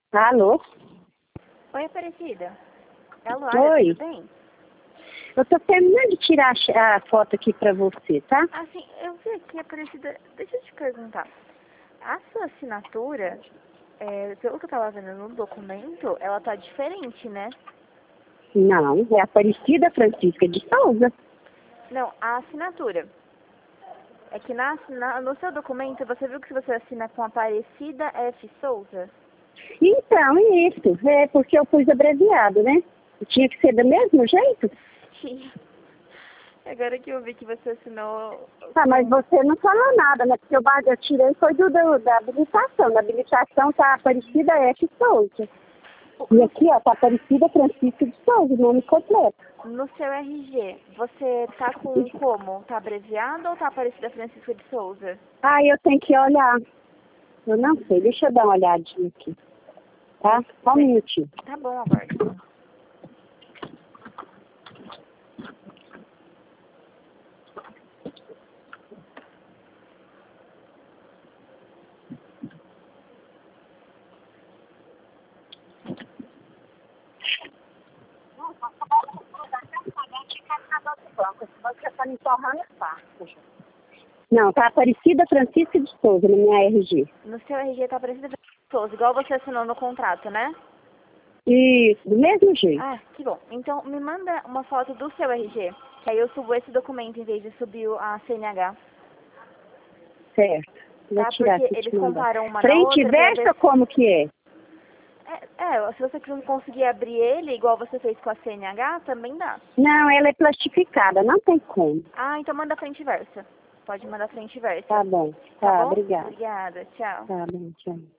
Alô? Oi, Aparecida. É a Luara, Oi. tudo bem? Eu tô terminando de tirar a foto aqui pra você, tá? Assim, eu vi aqui, Aparecida, deixa eu te perguntar. A sua assinatura, pelo que eu tava vendo no documento, ela tá diferente, né? Não, é Aparecida Francisca de Souza. Não, a assinatura. É que no seu documento, você viu que se você assina com Aparecida F. Souza? Então, isso. É porque eu pus abreviado, né? Tinha que ser do mesmo jeito? Sim. Agora que eu vi que você assinou... Ah, mas você não falou nada, né? Porque eu tirei foi da habilitação. Na habilitação tá Aparecida F. Souza. E aqui, ó, tá Aparecida Francisca de Souza, o nome completo. No seu RG, você tá com como? Tá abreviado ou tá Aparecida Francisca de Souza? Ah, eu tenho que olhar. Eu não sei, deixa eu dar uma olhadinha aqui. Tá? Só um minutinho. Tá bom, aguardo. Não, tá Aparecida Francisca de Souza na minha RG. No seu RG tá Aparecida Francisca de Souza, igual você assinou no contrato, né? Isso, do mesmo jeito. Ah, que bom. Então, me manda uma foto do seu RG, que aí eu subo esse documento em vez de subir a CNH, Certo. Vou tá? tirar Porque aqui e eles te mandar. comparam uma na Frente e outra pra ver verso, como que é? se você não conseguir abrir ele, igual você fez com a CNH, também dá. Não, ela é plastificada, não tem como. Ah, então manda frente e versa. Pode mandar frente e versa. Tá bom. Tá Tá, bom? obrigada. Obrigada. Tchau. Tá bom, tchau.